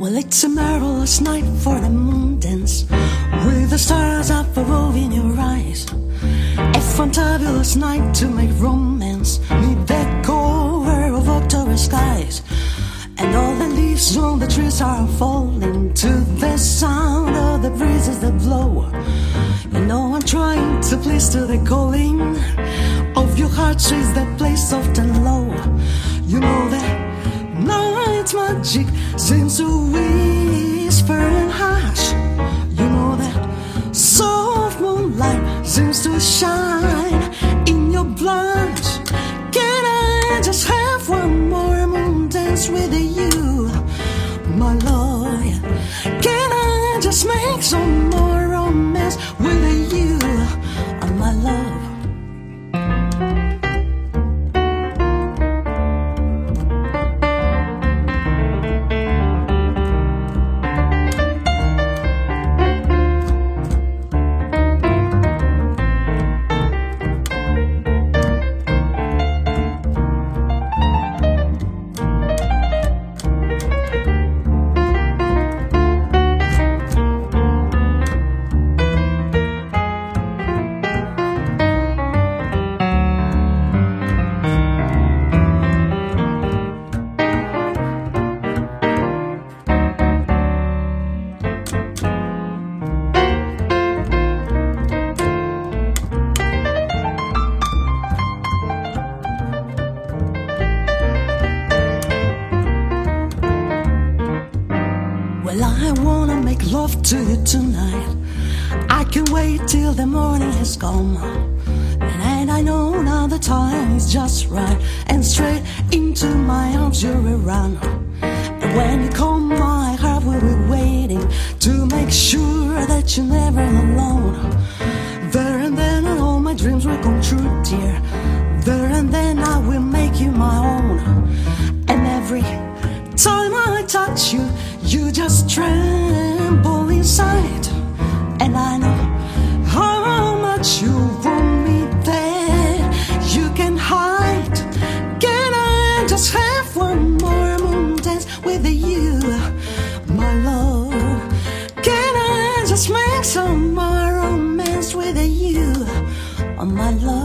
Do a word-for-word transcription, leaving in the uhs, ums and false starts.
Well, it's a marvelous night for the moon dance, with the stars up above in your eyes. A fantabulous night to make romance meet the cover of October skies. And all the leaves on the trees are falling to the sound of the breezes that blow. You know I'm trying to please to the calling of your heartstrings that play soft and low. You know that night's magic seems to whisper and hush. You know that soft moonlight seems to shine in your blush. Can I just have one more moon dance with you, my love? Can I just make some more romance with you, my love? Well, I wanna make love to you tonight. I can't wait till the morning has come. And I know now the time is just right, and straight into my arms you'll run. And when you come, my heart will be waiting to make sure that you're never alone. There and then all my dreams will come true, dear. There and then I will make you my own. And every time I touch you, you just tremble inside. And I know how much you want me that you can hide. Can I just have one more moon dance with you, my love? Can I just make some more romance with you, my love?